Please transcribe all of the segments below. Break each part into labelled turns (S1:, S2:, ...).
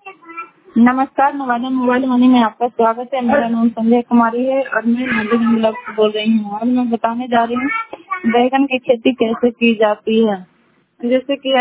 S1: नमस्कार, Nawada mobile money में आपका स्वागत है। मेरा नाम संजय कुमारी है और मैं नदी ब्लॉक से बोल रही हूँ। और मैं बताने जा रही हूँ बैगन की खेती कैसे की जाती है। जैसे कि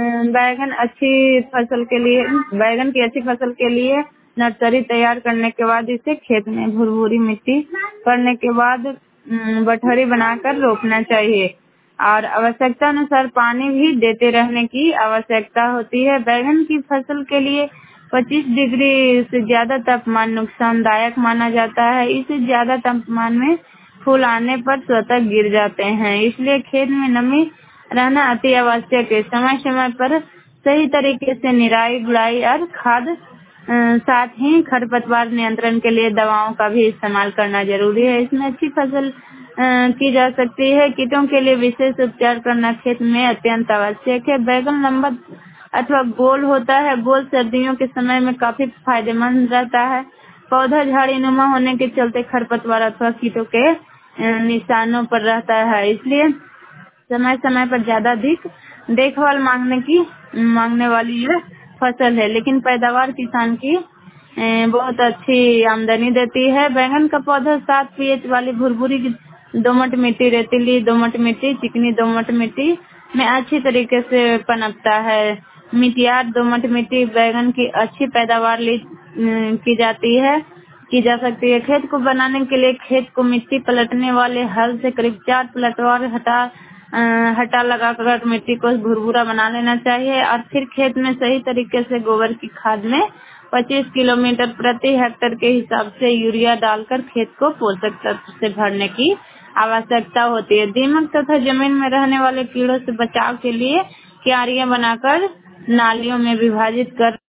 S1: बैगन की अच्छी फसल के लिए नर्सरी तैयार करने के बाद इसे खेत में भुरभुरी मिट्टी करने के बाद बठरी बनाकर रोपना चाहिए और आवश्यकता अनुसार पानी भी देते रहने की आवश्यकता होती है। बैगन की फसल के लिए 25 डिग्री से ज्यादा तापमान नुकसानदायक माना जाता है। इससे ज्यादा तापमान में फूल आने पर स्वतः गिर जाते हैं, इसलिए खेत में नमी रहना अति आवश्यक है। समय समय पर सही तरीके से निराई गुड़ाई और खाद साथ ही खरपतवार नियंत्रण के लिए दवाओं का भी इस्तेमाल करना जरूरी है। इसमें अच्छी फसल की जा सकती है। कीटों के लिए विशेष उपचार करना खेत में अत्यंत आवश्यक है। बैगन लंबा अथवा गोल होता है। गोल सर्दियों के समय में काफी फायदेमंद रहता है। पौधा झाड़ीनुमा होने के चलते खरपतवार अथवा कीटों के निशानों पर रहता है, इसलिए समय समय पर ज्यादा अधिक देखभाल मांगने वाली यह फसल है, लेकिन पैदावार किसान की बहुत अच्छी आमदनी देती है। बैंगन का पौधा 7 पीएच वाली भुरभुरी दोमट मिट्टी, रेतीली दोमट मिट्टी, चिकनी दोमट मिट्टी में अच्छी तरीके से पनपता है। मिट्टियार दोमट मिट्टी बैगन की अच्छी पैदावार की जा सकती है। खेत को बनाने के लिए खेत को मिट्टी पलटने वाले हल से करीब 4 पलटवार हटा लगाकर मिट्टी को भुरभुरा बना लेना चाहिए और फिर खेत में सही तरीके से गोबर की खाद में 25 किलोमीटर प्रति हेक्टेयर के हिसाब से यूरिया डालकर खेत को पोषक तत्व से भरने की आवश्यकता होती है। दीमक तथा जमीन में रहने वाले कीड़ों से बचाव के लिए क्यारियां बनाकर नालियों में विभाजित कर